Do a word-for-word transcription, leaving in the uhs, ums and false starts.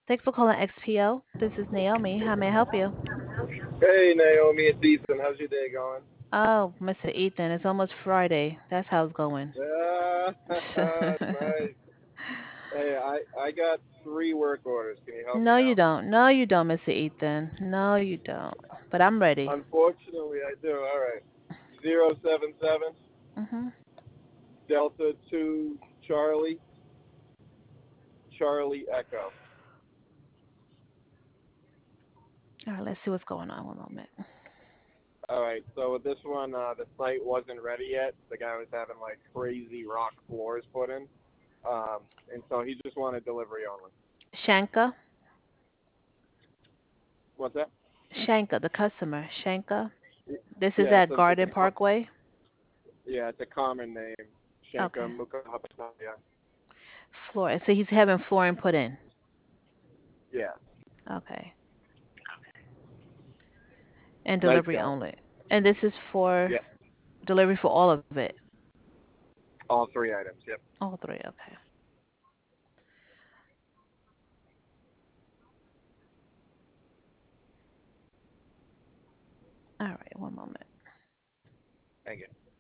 Thanks for calling X P O. This is Naomi. How may I help you? Hey Naomi, it's Ethan. How's your day going? Oh, Mister Ethan, it's almost Friday. That's how it's going. Yeah, nice. Hey, I I got three work orders. Can you help me No, you out? don't. No, you don't, Mister Ethan. No, you don't. But I'm ready. Unfortunately, I do. All right. Zero seven seven Mhm. Delta two Charlie Charlie Echo. All right, let's see what's going on. One moment. All right. So with this one, uh, the site wasn't ready yet. The guy was having like crazy rock floors put in, um, and so he just wanted delivery only. Shanka. What's that? Shanka, the customer. Shanka. Y- This is Yeah, at it's a it's Garden a co- Parkway. yeah, it's a common name. Shanka Okay. Mukhopadhyay. Floor. So he's having flooring put in. Yeah. Okay. And Nice delivery guy. only. And this is for Yeah. delivery for all of it. All three items. Yep. All three. Okay. All right. One moment. Thank you.